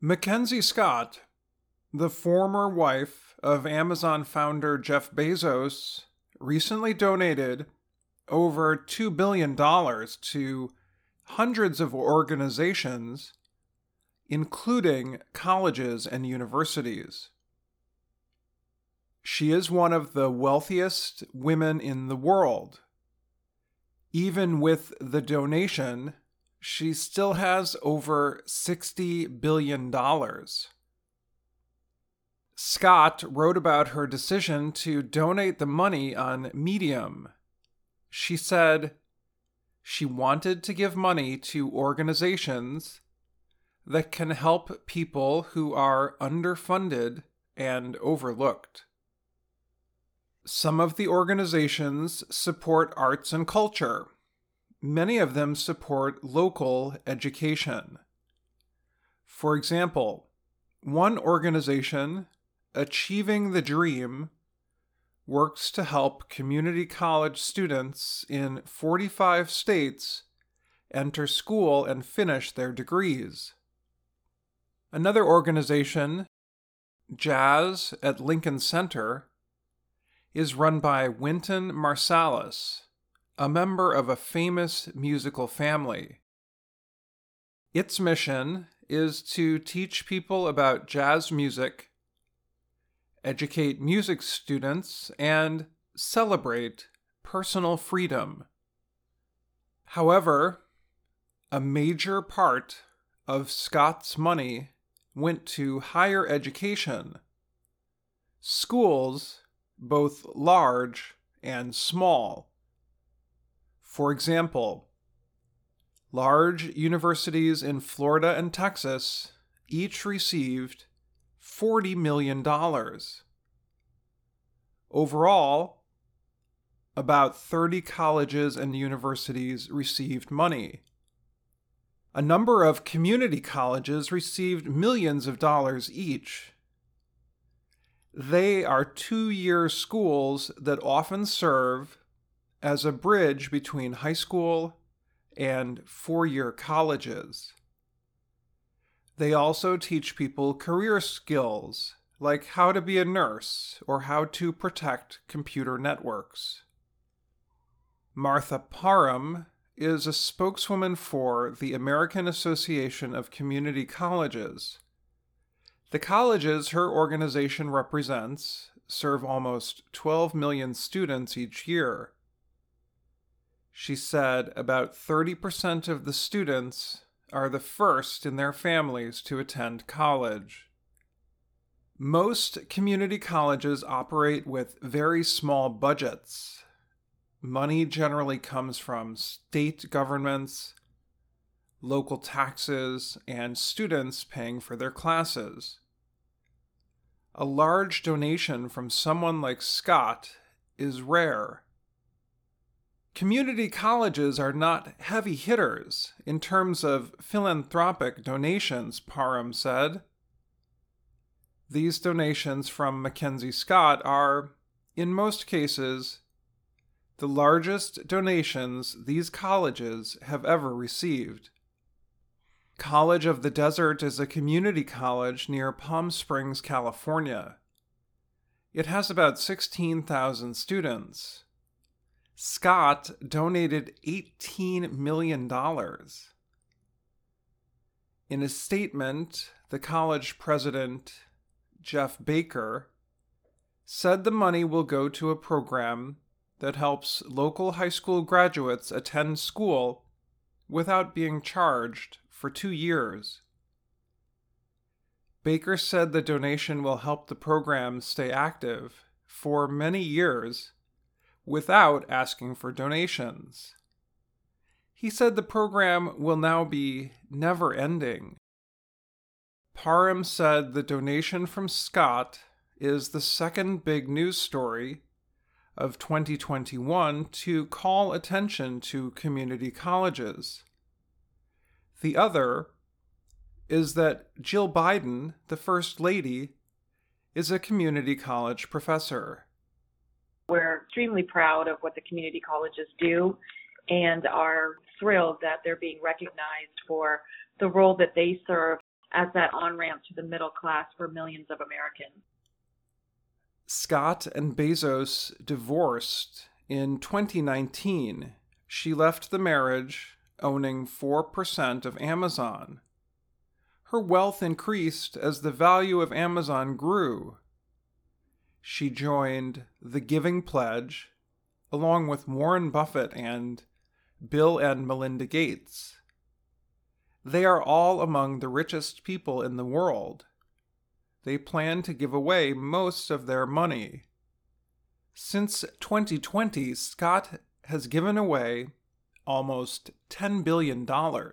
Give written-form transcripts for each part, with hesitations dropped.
Mackenzie Scott, the former wife of Amazon founder Jeff Bezos, recently donated over $2 billion to hundreds of organizations, including colleges and universities. She is one of the wealthiest women in the world. Even with the donation, she still has over $60 billion. Scott wrote about her decision to donate the money on Medium. She said she wanted to give money to organizations that can help people who are underfunded and overlooked. Some of the organizations support arts and culture. Many of them support local education. For example, one organization, Achieving the Dream, works to help community college students in 45 states enter school and finish their degrees. Another organization, Jazz at Lincoln Center, is run by Wynton Marsalis, a member of a famous musical family. Its mission is to teach people about jazz music, educate music students, and celebrate personal freedom. However, a major part of Scott's money went to higher education. Schools, both large and small. For example, large universities in Florida and Texas each received $40 million. Overall, about 30 colleges and universities received money. A number of community colleges received millions of dollars each. They are 2-year schools that often serve as a bridge between high school and 4-year colleges. They also teach people career skills, like how to be a nurse or how to protect computer networks. Martha Parham is a spokeswoman for the American Association of Community Colleges. The colleges her organization represents serve almost 12 million students each year. She said about 30% of the students are the first in their families to attend college. Most community colleges operate with very small budgets. Money generally comes from state governments, local taxes, and students paying for their classes. A large donation from someone like Scott is rare. Community colleges are not heavy hitters in terms of philanthropic donations, Parham said. These donations from Mackenzie Scott are, in most cases, the largest donations these colleges have ever received. College of the Desert is a community college near Palm Springs, California. It has about 16,000 students. Scott donated $18 million. In a statement, the college president, Jeff Baker, said the money will go to a program that helps local high school graduates attend school without being charged for 2 years. Baker said the donation will help the program stay active for many years without asking for donations. He said the program will now be never-ending. Parham said the donation from Scott is the second big news story of 2021 to call attention to community colleges. The other is that Jill Biden, the First Lady, is a community college professor. We're extremely proud of what the community colleges do and are thrilled that they're being recognized for the role that they serve as that on-ramp to the middle class for millions of Americans. Scott and Bezos divorced in 2019. She left the marriage owning 4% of Amazon. Her wealth increased as the value of Amazon grew. She joined the Giving Pledge, along with Warren Buffett and Bill and Melinda Gates. They are all among the richest people in the world. They plan to give away most of their money. Since 2020, Scott has given away almost $10 billion.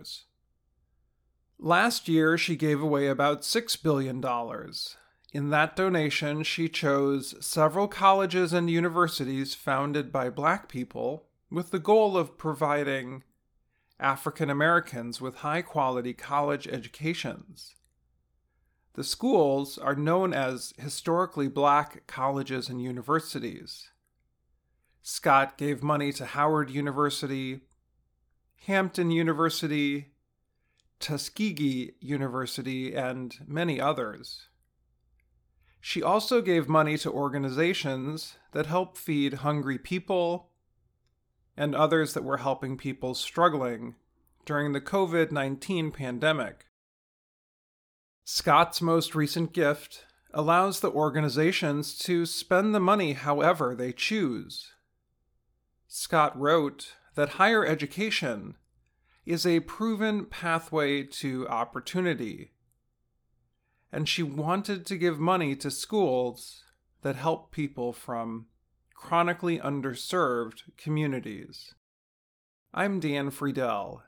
Last year, she gave away about $6 billion. In that donation, she chose several colleges and universities founded by Black people with the goal of providing African Americans with high-quality college educations. The schools are known as historically Black colleges and universities. Scott gave money to Howard University, Hampton University, Tuskegee University, and many others. She also gave money to organizations that help feed hungry people and others that were helping people struggling during the COVID-19 pandemic. Scott's most recent gift allows the organizations to spend the money however they choose. Scott wrote that higher education is a proven pathway to opportunity, and she wanted to give money to schools that help people from chronically underserved communities. I'm Dan Friedel,